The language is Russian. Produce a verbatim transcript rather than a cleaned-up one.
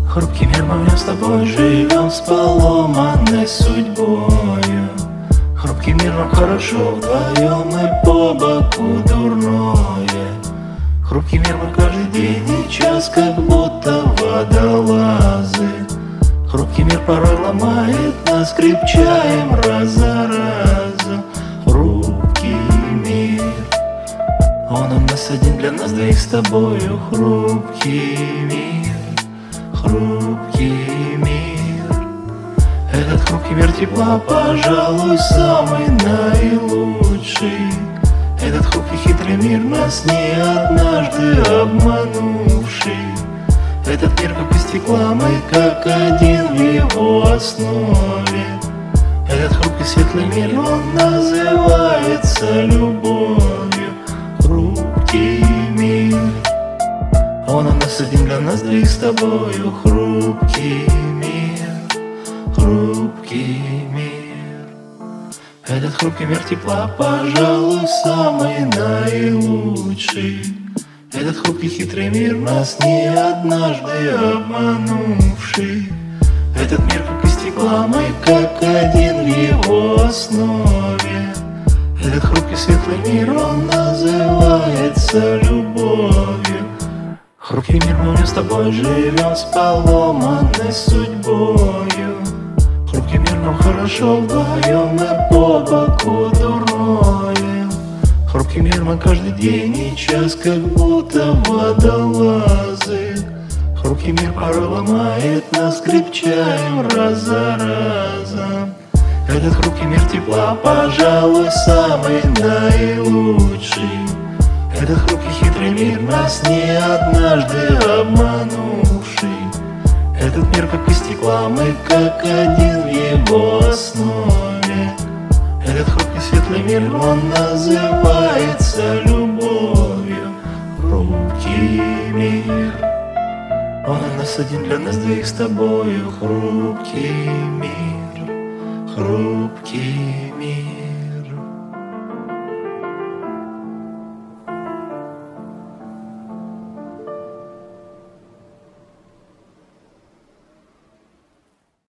Хрупкий мир, мы в нем с тобой живем, с поломанной судьбою. Хрупкий мир, нам хорошо вдвоем, мы по боку дурное. Хрупкий мир, мы каждый день и час, как будто водолазы. Хрупкий мир порой ломает нас, крепчаем раз за разом. Хрупкий мир, он у нас один, для нас двоих с тобою. Хрупкий мир, хрупкий мир. Этот хрупкий мир тепла, пожалуй, самый наилучший. Этот хрупкий хитрый мир, нас не однажды обманувший. Этот мир как из стекла, мы как один в его основе. Этот хрупкий светлый мир, он называется любовью. Хрупкий мир, он у нас один, для нас двоих с тобою. Хрупкий мир, хрупкий мир. Этот хрупкий мир тепла, пожалуй, самый наилучший. Этот хрупкий хитрый мир, нас не однажды обманувший. Этот мир как из стекла, мы как один в его основе. Этот хрупкий светлый мир, он называется любовью. Хрупкий мир, мы с тобой живем, с поломанной судьбою. Хрупкий мир, нам хорошо вдвоем, мы по боку дурное. Хрупкий мир, мы каждый день и час, как будто водолазы. Хрупкий мир порой ломает нас, крепчаем раз за разом. Этот хрупкий мир тепла, пожалуй, самый наилучший. Этот хрупкий хитрый мир, нас не однажды обманувший. Этот мир как из стекла, мы как один в его основе. Этот хрупкий светлый мир, он называется любовью. Хрупкий мир, он у нас один, для нас двоих с тобою. Хрупкий мир, хрупкий мир.